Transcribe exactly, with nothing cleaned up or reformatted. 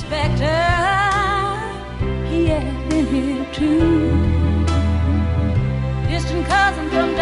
inspector, he had been here too. Distant cousin from